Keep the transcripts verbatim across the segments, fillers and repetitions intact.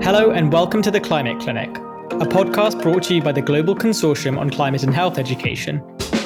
Hello and welcome to the Climate Clinic, a podcast brought to you by the Global Consortium on Climate and Health Education.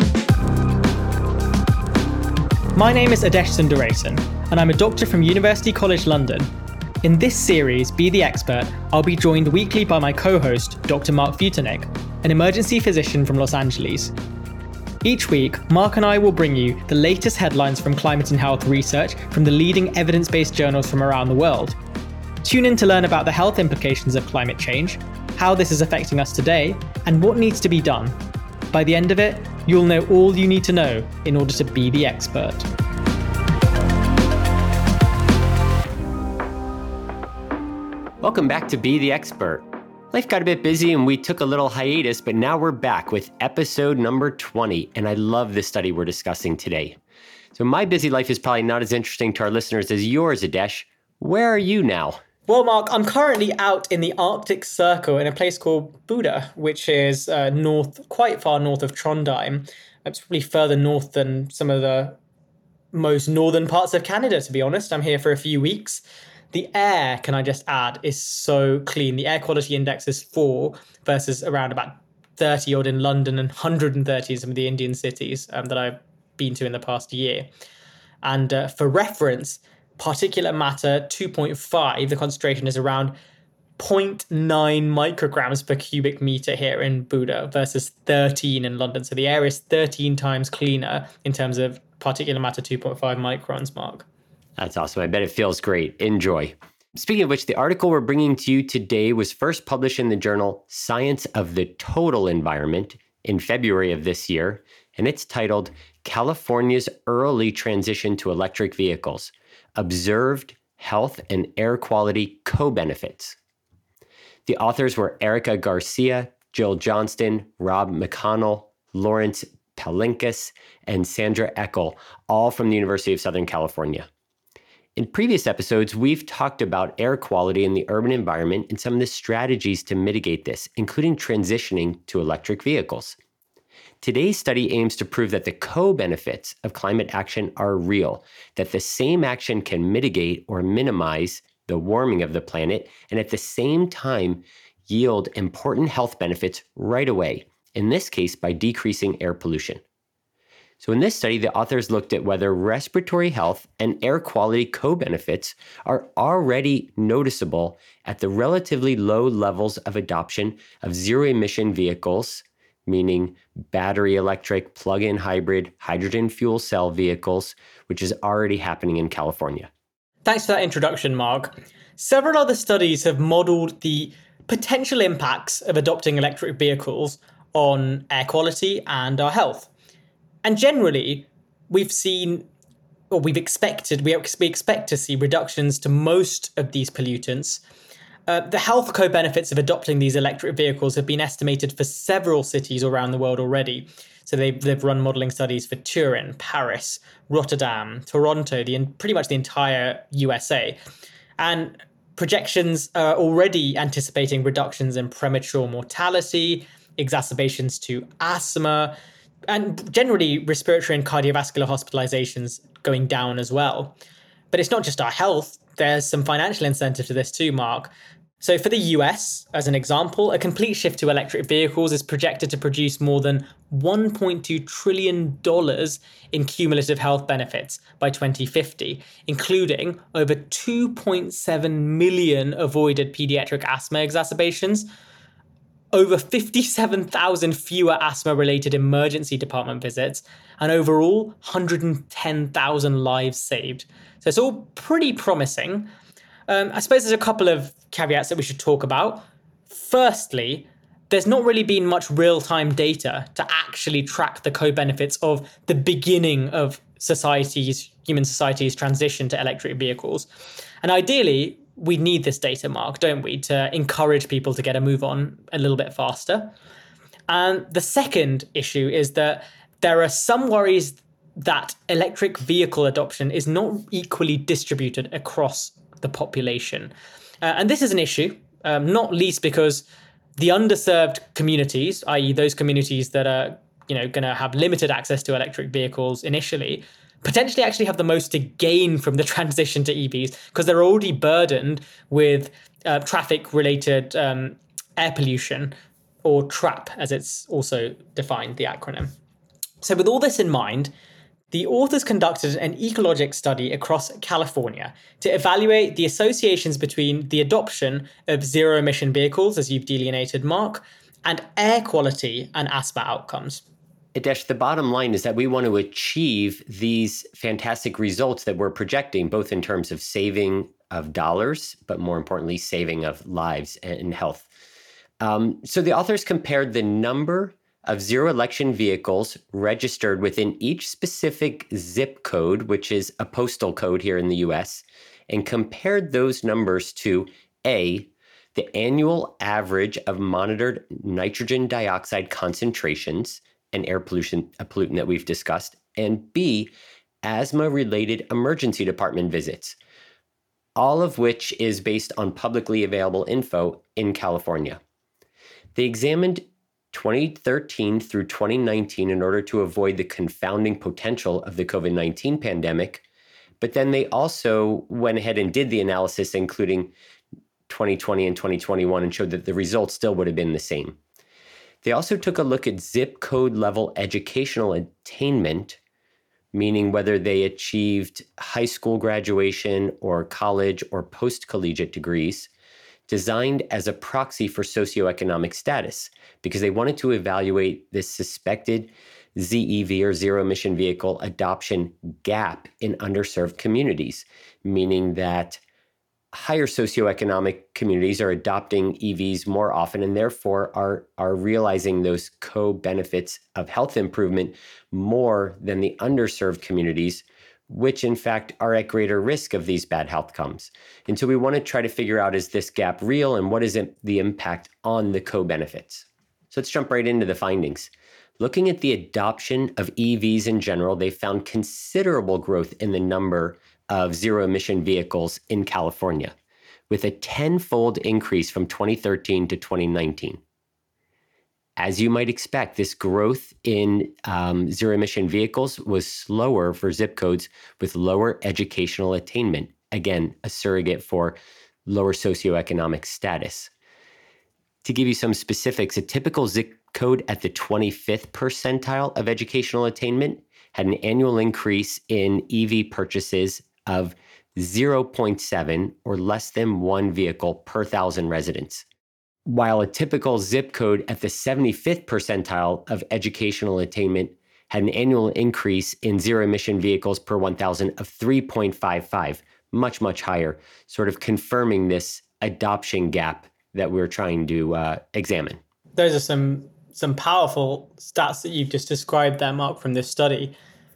My name is Adesh Sundaresan, and I'm a doctor from University College London. In this series, Be the Expert, I'll be joined weekly by my co-host, Doctor Mark Vucinic, an emergency physician from Los Angeles. Each week, Mark and I will bring you the latest headlines from climate and health research from the leading evidence-based journals from around the world. Tune in to learn about the health implications of climate change, how this is affecting us today, and what needs to be done. By the end of it, you'll know all you need to know in order to be the expert. Welcome back to Be the Expert. Life got a bit busy and we took a little hiatus, but now we're back with episode number twenty, and I love the study we're discussing today. So my busy life is probably not as interesting to our listeners as yours, Adesh. Where are you now? Well, Mark, I'm currently out in the Arctic Circle in a place called Bodø, which is uh, north, quite far north of Trondheim. It's probably further north than some of the most northern parts of Canada, to be honest. I'm here for a few weeks. The air, can I just add, is so clean. The air quality index is four versus around about thirty odd in London and one hundred thirty in some of the Indian cities um, that I've been to in the past year. And uh, for reference, particulate matter two point five, the concentration is around zero point nine micrograms per cubic meter here in Bodø versus thirteen in London. So the air is thirteen times cleaner in terms of particulate matter two point five microns, Mark. That's awesome. I bet it feels great. Enjoy. Speaking of which, the article we're bringing to you today was first published in the journal Science of the Total Environment in February of this year, and it's titled California's Early Transition to Electric Vehicles: Observed Health and Air Quality Co-Benefits. The authors were Erica Garcia, Jill Johnston, Rob McConnell, Lawrence Palinkas, and Sandra Eckel, all from the University of Southern California. In previous episodes, we've talked about air quality in the urban environment and some of the strategies to mitigate this, including transitioning to electric vehicles. Today's study aims to prove that the co-benefits of climate action are real, that the same action can mitigate or minimize the warming of the planet, and at the same time yield important health benefits right away, in this case by decreasing air pollution. So in this study, the authors looked at whether respiratory health and air quality co-benefits are already noticeable at the relatively low levels of adoption of zero-emission vehicles, meaning battery electric, plug-in hybrid, hydrogen fuel cell vehicles, which is already happening in California. Thanks for that introduction, Mark. Several other studies have modeled the potential impacts of adopting electric vehicles on air quality and our health. And generally, we've seen, or we've expected, we expect to see reductions to most of these pollutants. Uh, the health co-benefits of adopting these electric vehicles have been estimated for several cities around the world already. So they've, they've run modelling studies for Turin, Paris, Rotterdam, Toronto, the pretty much the entire U S A. And projections are already anticipating reductions in premature mortality, exacerbations to asthma, and generally respiratory and cardiovascular hospitalizations going down as well. But it's not just our health. There's some financial incentive to this too, Mark. So for the U S, as an example, a complete shift to electric vehicles is projected to produce more than one point two trillion dollars in cumulative health benefits by twenty fifty, including over two point seven million avoided pediatric asthma exacerbations, over fifty-seven thousand fewer asthma-related emergency department visits, and overall one hundred ten thousand lives saved. So it's all pretty promising. Um, I suppose there's a couple of caveats that we should talk about. Firstly, there's not really been much real-time data to actually track the co-benefits of the beginning of society's, human society's transition to electric vehicles. And ideally, we need this data, Mark, don't we, to encourage people to get a move on a little bit faster. And the second issue is that there are some worries that electric vehicle adoption is not equally distributed across the population. Uh, and this is an issue, um, not least because the underserved communities, that is those communities that are, you know, going to have limited access to electric vehicles initially, potentially actually have the most to gain from the transition to E Vs because they're already burdened with uh, traffic-related um, air pollution, or TRAP, as it's also defined, the acronym. So with all this in mind, the authors conducted an ecologic study across California to evaluate the associations between the adoption of zero-emission vehicles, as you've delineated, Mark, and air quality and asthma outcomes. Hitesh, the bottom line is that we want to achieve these fantastic results that we're projecting, both in terms of saving of dollars, but more importantly, saving of lives and health. Um, so the authors compared the number of zero-emission vehicles registered within each specific zip code, which is a postal code here in the U S, and compared those numbers to A, the annual average of monitored nitrogen dioxide concentrations, an air pollution, a pollutant that we've discussed, and B, asthma-related emergency department visits, all of which is based on publicly available info in California. They examined twenty thirteen through twenty nineteen in order to avoid the confounding potential of the COVID nineteen pandemic, but then they also went ahead and did the analysis, including twenty twenty and twenty twenty-one, and showed that the results still would have been the same. They also took a look at zip code level educational attainment, meaning whether they achieved high school graduation or college or post-collegiate degrees, designed as a proxy for socioeconomic status, because they wanted to evaluate this suspected Z E V or zero emission vehicle adoption gap in underserved communities, meaning that higher socioeconomic communities are adopting E Vs more often and therefore are, are realizing those co-benefits of health improvement more than the underserved communities, which in fact are at greater risk of these bad health outcomes. And so we want to try to figure out, is this gap real and what is it, the impact on the co-benefits? So let's jump right into the findings. Looking at the adoption of E Vs in general, they found considerable growth in the number of zero-emission vehicles in California, with a tenfold increase from twenty thirteen to twenty nineteen. As you might expect, this growth in um, zero-emission vehicles was slower for zip codes with lower educational attainment, again, a surrogate for lower socioeconomic status. To give you some specifics, a typical zip code at the twenty-fifth percentile of educational attainment had an annual increase in E V purchases of zero point seven or less than one vehicle per thousand residents, while a typical zip code at the seventy-fifth percentile of educational attainment had an annual increase in zero-emission vehicles per one thousand of three point five five, much, much higher, sort of confirming this adoption gap that we're trying to uh, examine. Those are some some powerful stats that you've just described there, Mark, from this study.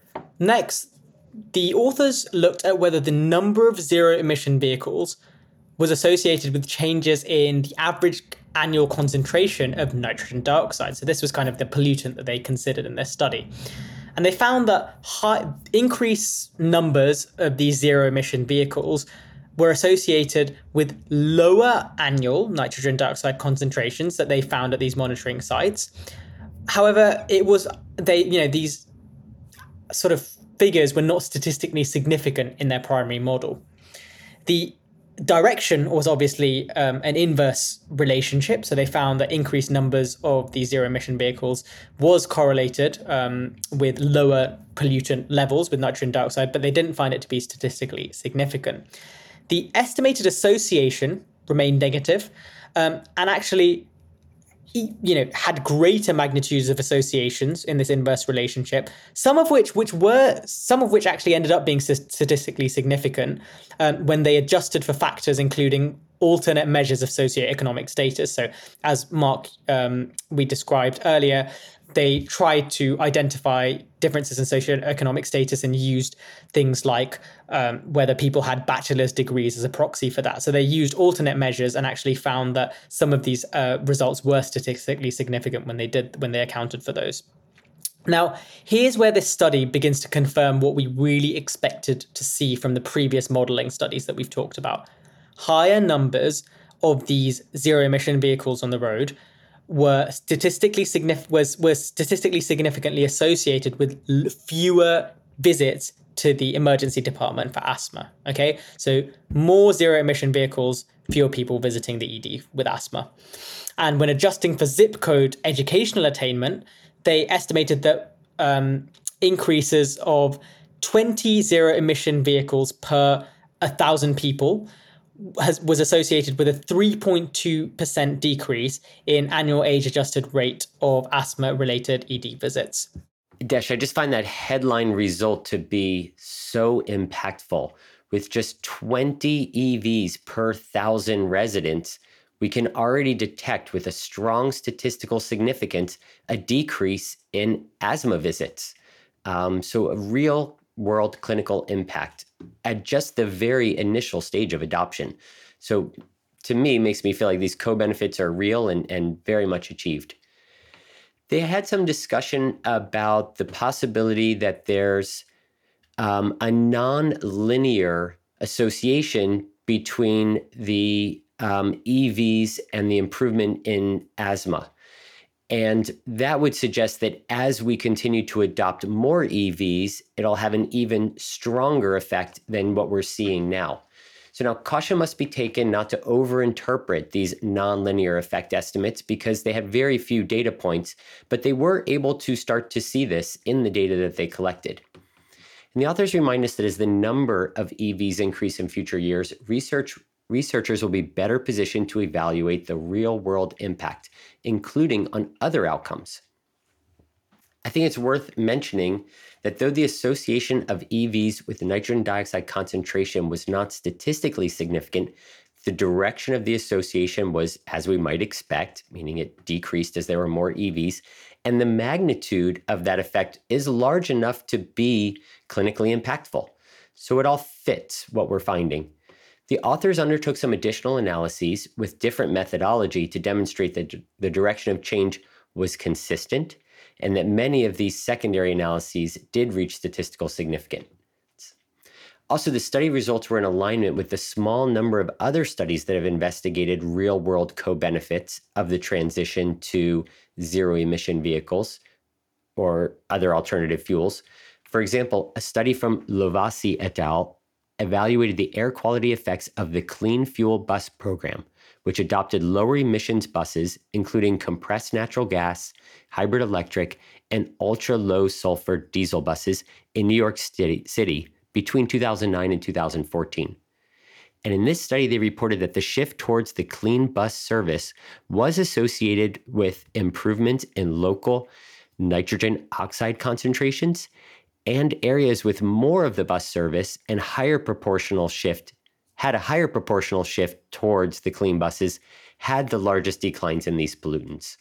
Next, the authors looked at whether the number of zero-emission vehicles was associated with changes in the average annual concentration of nitrogen dioxide. So this was kind of the pollutant that they considered in their study. And they found that high, increased numbers of these zero-emission vehicles were associated with lower annual nitrogen dioxide concentrations that they found at these monitoring sites. However, it was they, you know, these sort of figures were not statistically significant in their primary model. The direction was obviously um, an inverse relationship. So they found that increased numbers of these zero-emission vehicles was correlated um, with lower pollutant levels with nitrogen dioxide, but they didn't find it to be statistically significant. The estimated association remained negative, um, and actually, you know, had greater magnitudes of associations in this inverse relationship. Some of which, which were, some of which actually ended up being statistically significant um, when they adjusted for factors including alternate measures of socioeconomic status. So, as Mark um, we described earlier, they tried to identify differences in socioeconomic status and used things like um, whether people had bachelor's degrees as a proxy for that. So they used alternate measures and actually found that some of these uh, results were statistically significant when they did when they accounted for those. Now, here's where this study begins to confirm what we really expected to see from the previous modeling studies that we've talked about. Higher numbers of these zero-emission vehicles on the road were statistically signif- was, was statistically significantly associated with l- fewer visits to the emergency department for asthma. Okay, so more zero emission vehicles, fewer people visiting the E D with asthma. And when adjusting for zip code educational attainment, they estimated that um, increases of twenty zero emission vehicles per a thousand people has, was associated with a three point two percent decrease in annual age adjusted rate of asthma related E D visits. Desh, I just find that headline result to be so impactful. With just twenty E Vs per thousand residents, we can already detect with a strong statistical significance a decrease in asthma visits. Um, so a real world clinical impact at just the very initial stage of adoption. So to me, makes me feel like these co-benefits are real and, and very much achieved. They had some discussion about the possibility that there's um, a non-linear association between the um, E Vs and the improvement in asthma. And that would suggest that as we continue to adopt more E Vs, it'll have an even stronger effect than what we're seeing now. So now caution must be taken not to overinterpret these nonlinear effect estimates because they have very few data points, but they were able to start to see this in the data that they collected. And the authors remind us that as the number of E Vs increase in future years, research researchers will be better positioned to evaluate the real-world impact, including on other outcomes. I think it's worth mentioning that though the association of E Vs with nitrogen dioxide concentration was not statistically significant, the direction of the association was as we might expect, meaning it decreased as there were more E Vs, and the magnitude of that effect is large enough to be clinically impactful. So it all fits what we're finding. The authors undertook some additional analyses with different methodology to demonstrate that the direction of change was consistent and that many of these secondary analyses did reach statistical significance. Also, the study results were in alignment with the small number of other studies that have investigated real-world co-benefits of the transition to zero-emission vehicles or other alternative fuels. For example, a study from Lovasi et al. Evaluated the air quality effects of the Clean Fuel Bus Program, which adopted lower emissions buses, including compressed natural gas, hybrid electric, and ultra-low sulfur diesel buses in New York City between two thousand nine and two thousand fourteen. And in this study, they reported that the shift towards the clean bus service was associated with improvements in local nitrogen oxide concentrations, and areas with more of the bus service and higher proportional shift had a higher proportional shift towards the clean buses had the largest declines in these pollutants.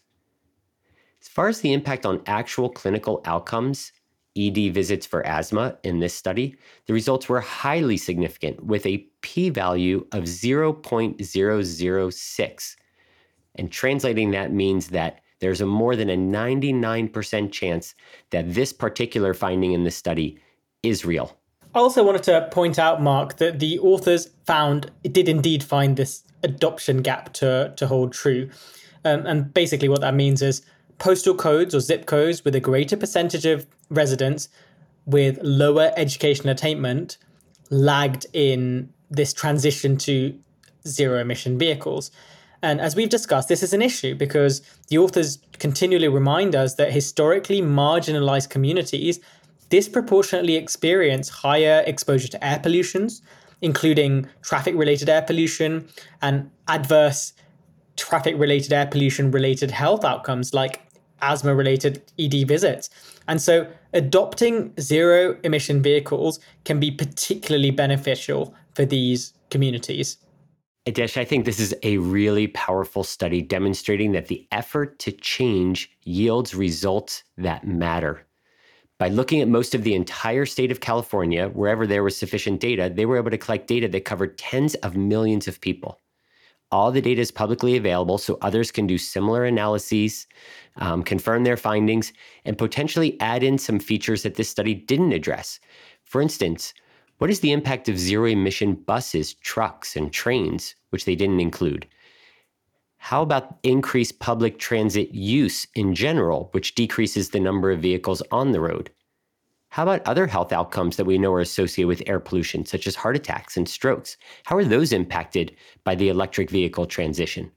As far as the impact on actual clinical outcomes, E D visits for asthma in this study, the results were highly significant with a p-value of zero point zero zero six. And translating that means that there's a more than a ninety-nine percent chance that this particular finding in the study is real. I also wanted to point out, Mark, that the authors found, it did indeed find this adoption gap to, to hold true. Um, and basically what that means is postal codes or zip codes with a greater percentage of residents with lower education attainment lagged in this transition to zero emission vehicles. And as we've discussed, this is an issue because the authors continually remind us that historically marginalized communities disproportionately experience higher exposure to air pollutions, including traffic-related air pollution and adverse traffic-related air pollution-related health outcomes like asthma-related E D visits. And so adopting zero-emission vehicles can be particularly beneficial for these communities. Adesh, I think this is a really powerful study demonstrating that the effort to change yields results that matter. By looking at most of the entire state of California, wherever there was sufficient data, they were able to collect data that covered tens of millions of people. All the data is publicly available, so others can do similar analyses, um, confirm their findings, and potentially add in some features that this study didn't address. For instance, what is the impact of zero-emission buses, trucks, and trains, which they didn't include? How about increased public transit use in general, which decreases the number of vehicles on the road? How about other health outcomes that we know are associated with air pollution, such as heart attacks and strokes? How are those impacted by the electric vehicle transition?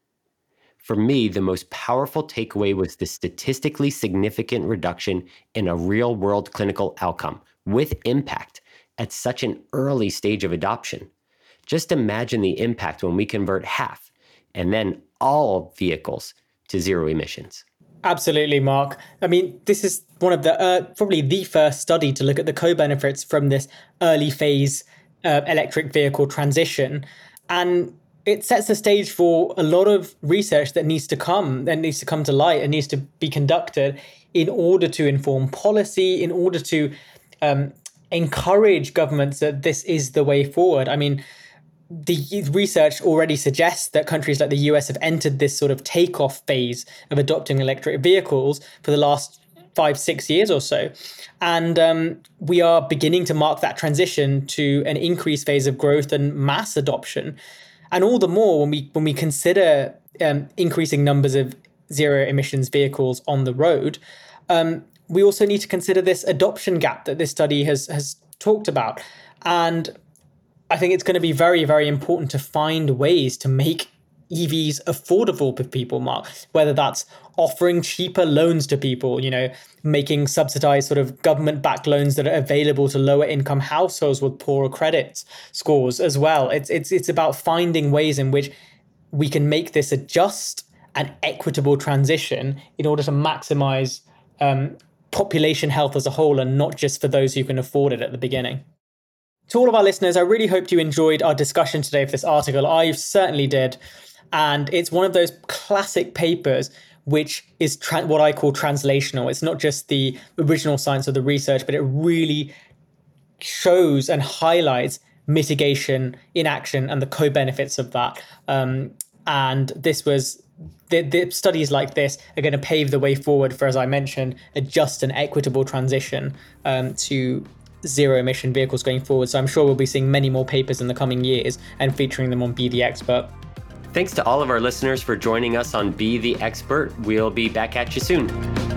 For me, the most powerful takeaway was the statistically significant reduction in a real-world clinical outcome with impact at such an early stage of adoption. Just imagine the impact when we convert half and then all vehicles to zero emissions. Absolutely, Mark. I mean, this is one of the, uh, probably the first study to look at the co-benefits from this early phase uh, electric vehicle transition. And it sets the stage for a lot of research that needs to come, that needs to come to light and needs to be conducted in order to inform policy, in order to um, encourage governments that this is the way forward. I mean, the research already suggests that countries like the U S have entered this sort of takeoff phase of adopting electric vehicles for the last five, six years or so. And um, we are beginning to mark that transition to an increased phase of growth and mass adoption. And all the more when we when we consider um, increasing numbers of zero emissions vehicles on the road, um, we also need to consider this adoption gap that this study has has talked about. And I think it's going to be very, very important to find ways to make E Vs affordable for people, Mark, whether that's offering cheaper loans to people, you know, making subsidized sort of government-backed loans that are available to lower income households with poorer credit scores as well. It's it's it's about finding ways in which we can make this a just and equitable transition in order to maximize um, population health as a whole and not just for those who can afford it at the beginning. To all of our listeners, I really hope you enjoyed our discussion today of this article. I certainly did. And it's one of those classic papers which is tra- what I call translational. It's not just the original science of the research, but it really shows and highlights mitigation in action and the co-benefits of that. Um, and this was the, the studies like this are going to pave the way forward for, as I mentioned, a just and equitable transition um, to zero emission vehicles going forward. So I'm sure we'll be seeing many more papers in the coming years and featuring them on Be the Expert. Thanks to all of our listeners for joining us on Be the Expert. We'll be back at you soon.